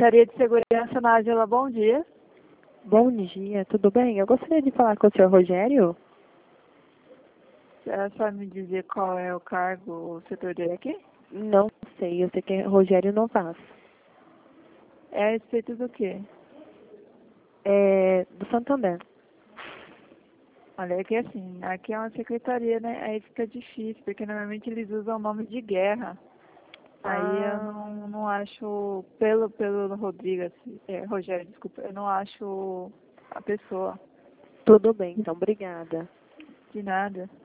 Secretaria de Segurança Nájila, bom dia. Bom dia, tudo bem? Eu gostaria de falar com o senhor Rogério. É só me dizer qual é o cargo, o setor dele aqui? Não sei, eu sei que é Rogério Novas. É a respeito do quê? É do Santander. Olha, é que assim, aqui é uma secretaria, né? Aí fica difícil, porque normalmente eles usam o nome de guerra. Aí eu não acho, pelo Rodrigo, assim, Rogério, desculpa, eu não acho a pessoa. Tudo bem, então, obrigada. De nada.